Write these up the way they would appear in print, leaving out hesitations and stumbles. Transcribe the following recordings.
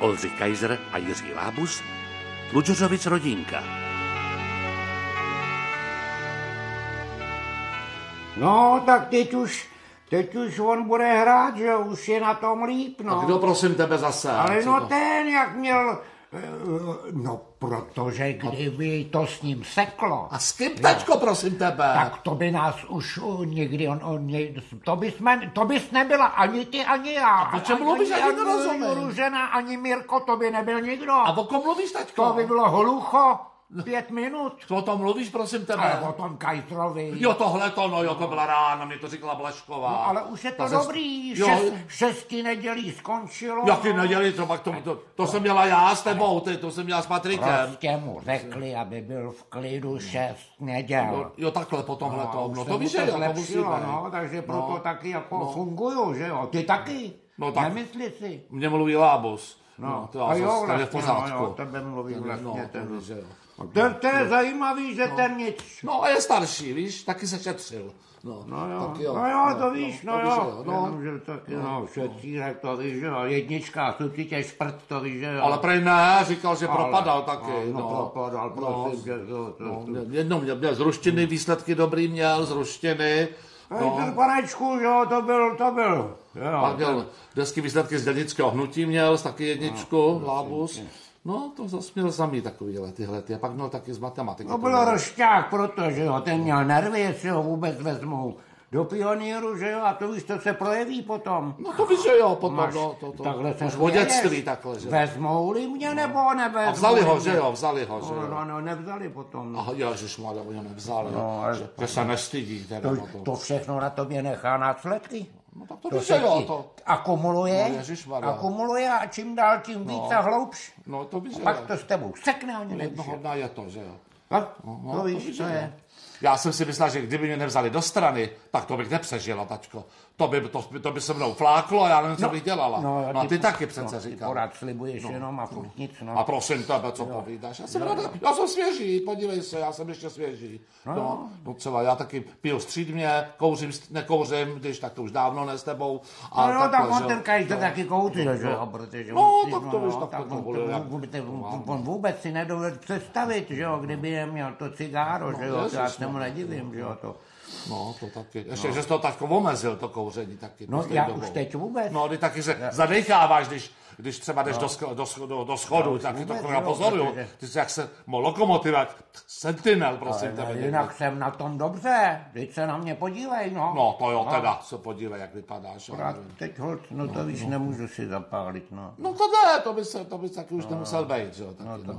Oldřich Kaiser a Jiří Lábus, Tlučořovic rodinka. No, tak teď už on bude hrát, že už je na tom líp, no. A kdo prosím tebe zase? Ale no ten, jak měl... No, protože kdyby to s ním seklo... A s kým, tačko, prosím tebe? Tak to by nás už nikdy... To bys nebyla ani ty, ani já. A o čem mluvíš, já ti nerozumím. Růžena, ani Mirko, to by nebyl nikdo. A o kom mluvíš, tačko? To by bylo hlucho. 5 minut. O tom mluvíš, prosím tebe? Ale o tom Kajstrovi. Jo, tohleto, no jo, to byla rána, mě to říkala Blašková. No, ale už je to dobrý, 6 nedělí skončilo. Jaký nedělí, to jsem měla já s tebou, to jsem měla s Patrikem. Prostě mu řekli, aby byl v klidu 6 neděl. Jo, takhle po tomhletom, no to víš, že jo, to musíme. No, takže proto taky jako funguju, že jo, ty taky, nemyslí si. Mně mluví Lábus. No, to je v pořádku. No, tebe mluví vlastně ten. To je zajímavý, že ten nic. No a je starší, víš, taky se šetřil. No jo, to víš, no jo. Jenomže taky, šetřírek, to víš, že jo, jednička, určitě šprt, to víš, že jo. Ale prej ne, říkal, že propadal taky. Propadal, prosím, že jednou měl z ruštiny, výsledky dobrý měl, z ruštiny. Ten panečku, jo, to byl. Pak měl desky výsledky z dělnického hnutí měl, taky jedničku, Lábus. No, to zase měl samý takovýhle tyhlety. A pak měl taky z matematiky. No byl rošťák, protože jo, ten měl nervy, jestli ho vůbec vezmou do pioníru, že jo, a to víš, to se projeví potom. No to víš, že jo, potom, Takhle se už o dětství takhle, že? Vezmou-li mě, nebo nevezmou? A vzali ho, že jo. No, nevzali potom. Aha, ježišmarja, oni ho nevzali, že se nestydí. To všechno na tobě nechá následky. No tak to víš, že jo, to. Akumuluje a čím dál tím víc a hloubš. No to víš, že jo. Pak to s tebou sekne ani nevíš. Jednoho dne je to, že jo. To víš, co je. Já jsem si myslel, že kdyby mě nevzali do strany, tak to bych nepřežila, tačko. To by se mnou fláklo a já nevím, co bych dělala. No a ty taky přece říkal. Pořád slibuješ jenom a furt nic. A prosím tebe, co povídáš? Já jsem svěží, podívej se, já jsem ještě svěží. No třeba já taky piju střídmě, kouřím, nekouřím, když tak to už dávno ne s tebou. Tak on ten Kajs taky kouřil, že jo, protože... No, tak to víš, tak to on vůbec si nedovede představit, že jo, kdyby neměl to cigáro, že jo, já se mu nedivím, že jo, to... No, to taky. Ještě, že jsi to taky omezil, to kouření taky. No, já už teď vůbec. No, ty taky se zadecháváš, když třeba jdeš do schodu, taky to napozoruju. Ty jsi jak se lokomotiva, sentinel, prosím tebe. Jinak jsem na tom dobře, teď se na mě podívej, no. No, to jo, teda se podívej, jak vypadáš. Teď hoď, no to víš, nemůžu si zapálit, no. No to ne, to bys taky už nemusel být, že jo.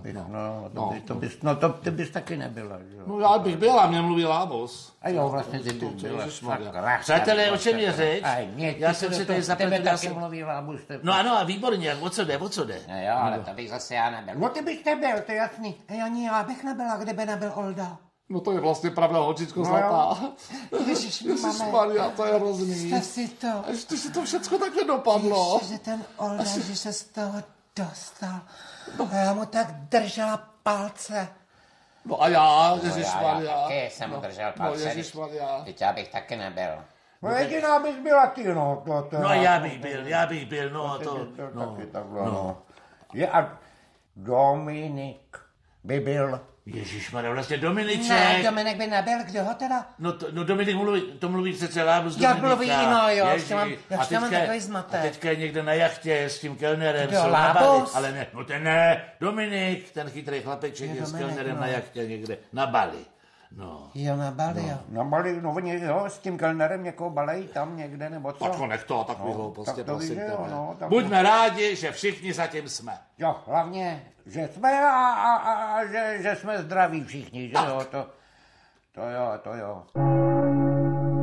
Ty bys taky nebyla, že jo. No já bych byla, mě mluví Lábus. A jo, vlastně ty byla. Přátelé, o čem je řeč? Já jsem se tady zapletil. No ano, a výborně, o co jde? No jo, ale to bych zase já nebyl. No ty bych nebyl, to je jasný. Ani já bych nebyla, kdyby nebyl Olda. No to je vlastně pravda, holčičko zlatá. Ježišmarja, to je hrozný. Jste si to... Ještě si to všecko takhle dopadlo. Ještě, že ten Olda, že se z toho dostal. A já mu tak držela palce. No a já, ježišmarja. Já taky jsem mu držel palce. No ježišmarja. Teď já bych taky nebyl. No jediná bys byla ty, no. No já bych byl, no to... Taky takhle, no. A Dominik by byl... Ježišmarja, vlastně Dominiček. Ne, Dominik by nebyl, kdo ho teda? No Dominik mluví přece Lábus Dominika. Jak mluví, no jo, ještě mám takový zmatek. A teďka je někde na jachtě s tím kelnerem. Kdo, Lábus? Ale ne, no ten ne, Dominik, ten chytrý chlapeček je s kelnerem na jachtě někde, na Bali. No. Jo, na Bali, jo. Na Bali, no oni, jo, s tím kelnerem někoho balej tam někde, nebo co? Tak to nech to, takový hlouposti, prosím tebe. Buďme rádi, že všichni zatím jsme. Jo, hlavně, že jsme a že jsme zdraví všichni, že jo, to jo.